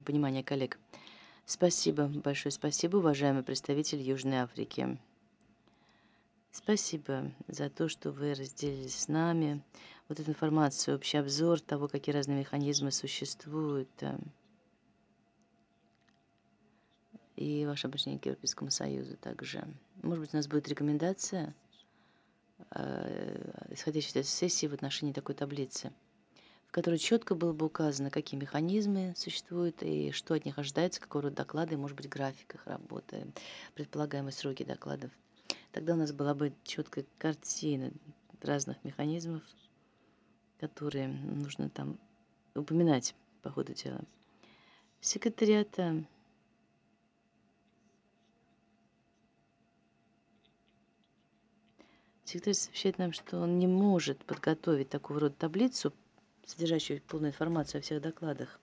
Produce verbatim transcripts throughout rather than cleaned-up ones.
понимания коллег. Спасибо, большое спасибо, уважаемый представитель Южной Африки. Спасибо за то, что вы разделили с нами вот эту информацию, общий обзор того, какие разные механизмы существуют. э, И ваше обращение к Европейскому Союзу также. Может быть, у нас будет рекомендация, э, исходящая из этой сессии в отношении такой таблицы, в которой четко было бы указано, какие механизмы существуют и что от них ожидается, какого рода доклады, и, может быть, график их работы, предполагаемые сроки докладов. Тогда у нас была бы четкая картина разных механизмов, которые нужно там упоминать по ходу дела. Секретариата секретарь сообщает нам, что он не может подготовить такого рода таблицу, содержащую полную информацию о всех докладах.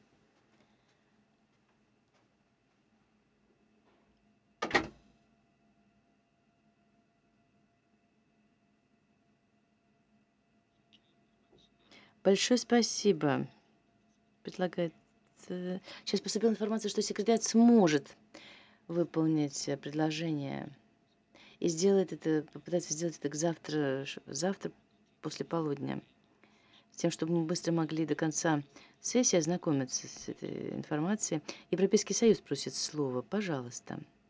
Большое спасибо. Предлагает... э, Сейчас поступила информация, что секретарь сможет выполнить э, предложение и сделает это, попытается сделать это к завтра, ш- завтра после полудня, с тем, чтобы мы быстро могли до конца сессии ознакомиться с этой информацией. Европейский Союз просит слова. Пожалуйста.